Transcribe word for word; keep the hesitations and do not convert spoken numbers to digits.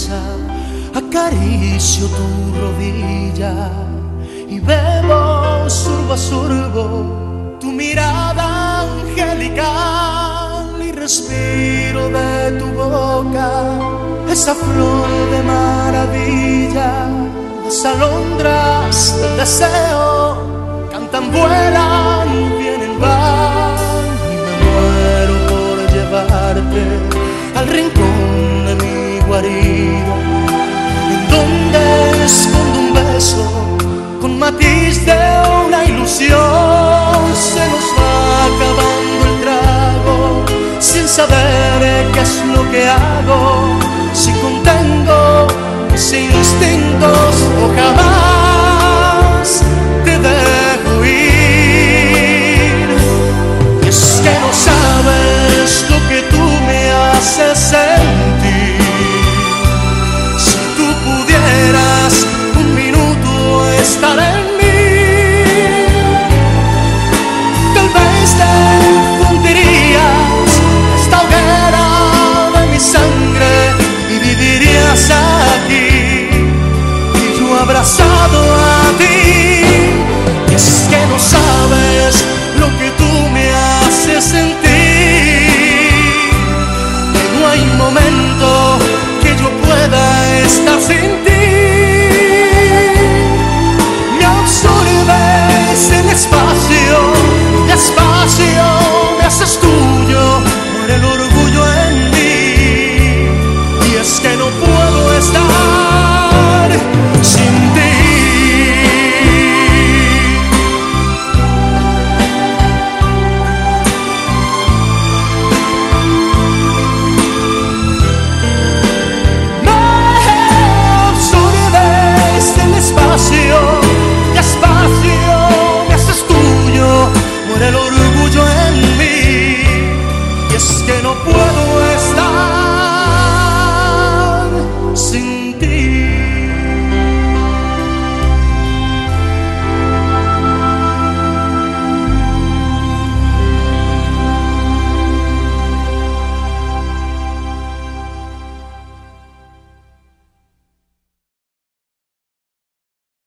cabeza, acaricio tu rodilla y bebo sorbo a sorbo tu mirada angelical y respiro de tu boca esa flor de maravilla. Las alondras del deseo cantan, vuelan, vienen, van y me muero por llevarte al rincón de mi guarida, en donde escondo un beso con matiz de una ilusión. Se nos va acabando el trago sin saber qué es lo que hago, si contengo mis instintos o jamás te dejo ir. Es que no sabes lo que tú me haces sentir. Si tú pudieras un minuto estar en mí, tal vez te fundirías esta hoguera de mi sangre y vivirías aquí y yo abrazado a ti. Y es que no sabes lo que tú me haces sentir, que no hay momento que yo pueda estar sin ti. Me absorbes en espacio, despacio me haces tuyo por el orgullo en mí. Y es que no puedo estar